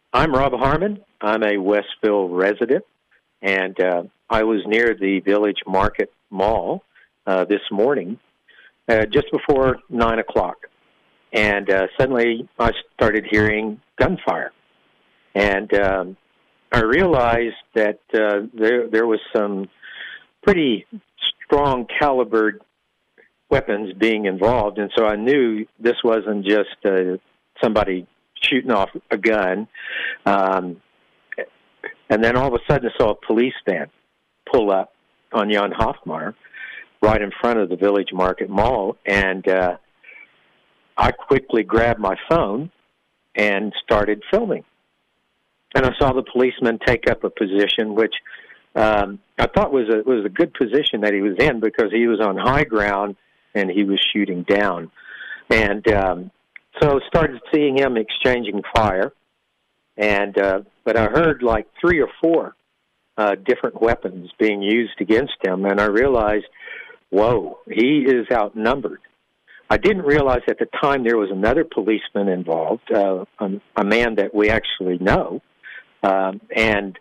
I'm Rob Harmon. I'm a Westville resident, and I was near the Village Market Mall this morning, just before 9 o'clock. And suddenly I started hearing gunfire. And I realized that there was some pretty strong calibered weapons being involved, and so I knew this wasn't just somebody shooting off a gun. And then all of a sudden I saw a police van pull up on Jan Hofmeyr right in front of the Village Market Mall, and I quickly grabbed my phone and started filming. And I saw the policeman take up a position which I thought was a good position that he was in, because he was on high ground and he was shooting down. And so started seeing him exchanging fire, and but I heard like 3 or 4 different weapons being used against him, and I realized, whoa, he is outnumbered. I didn't realize at the time there was another policeman involved, a man that we actually know, and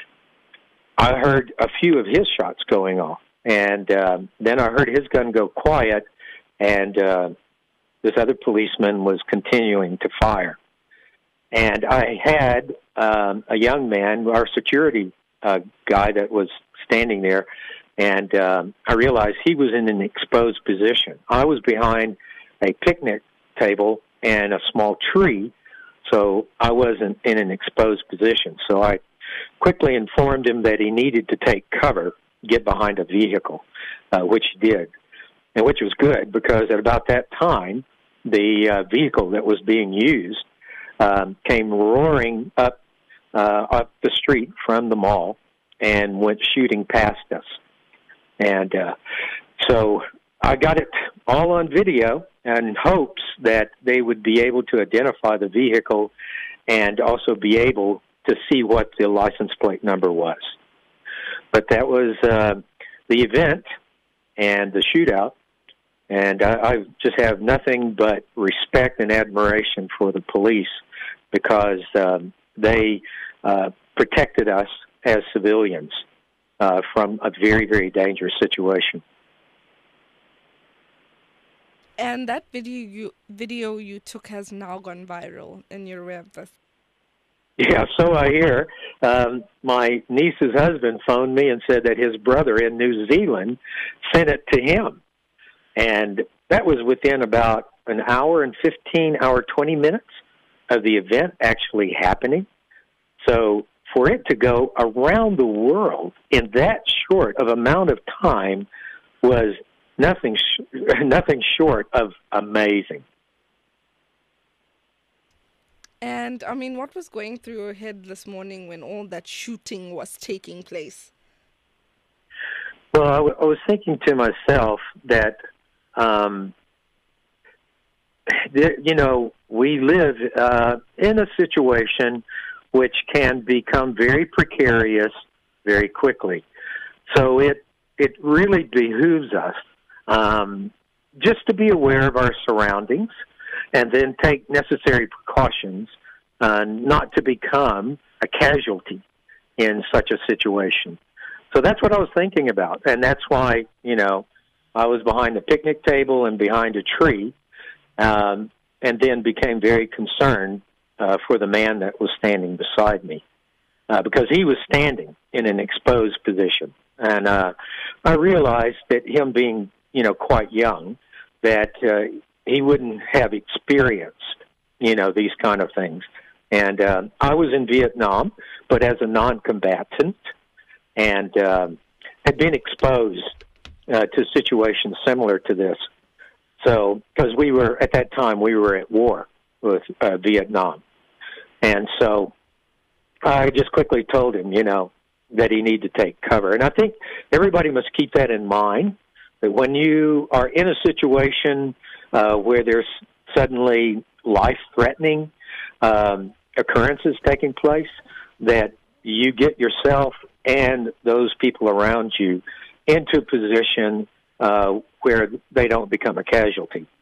I heard a few of his shots going off, and then I heard his gun go quiet, and this other policeman was continuing to fire. And I had a young man, our security guy that was standing there, and I realized he was in an exposed position. I was behind a picnic table and a small tree, so I wasn't in an exposed position. So I quickly informed him that he needed to take cover, get behind a vehicle, which he did, and which was good, because at about that time, the vehicle that was being used came roaring up the street from the mall and went shooting past us. And so I got it all on video in hopes that they would be able to identify the vehicle and also be able to see what the license plate number was. But that was the event and the shootout. And I just have nothing but respect and admiration for the police, because they protected us as civilians from a very, very dangerous situation. And that video you took has now gone viral, and you're aware of this. Yeah, so I hear. My niece's husband phoned me and said that his brother in New Zealand sent it to him. And that was within about an hour and 20 minutes of the event actually happening. So for it to go around the world in that short of amount of time was nothing short of amazing. And, I mean, what was going through your head this morning when all that shooting was taking place? Well, I was thinking to myself that, we live in a situation which can become very precarious very quickly. So it really behooves us just to be aware of our surroundings, and then take necessary precautions not to become a casualty in such a situation. So that's what I was thinking about, and that's why, I was behind the picnic table and behind a tree, and then became very concerned for the man that was standing beside me, because he was standing in an exposed position. And I realized that him being, quite young, that he wouldn't have experienced, these kind of things. And I was in Vietnam, but as a non-combatant, and had been exposed to situations similar to this. So, because at that time, we were at war with Vietnam. And so I just quickly told him, that he needed to take cover. And I think everybody must keep that in mind, that when you are in a situation where there's suddenly life-threatening occurrences taking place, that you get yourself and those people around you into a position where they don't become a casualty.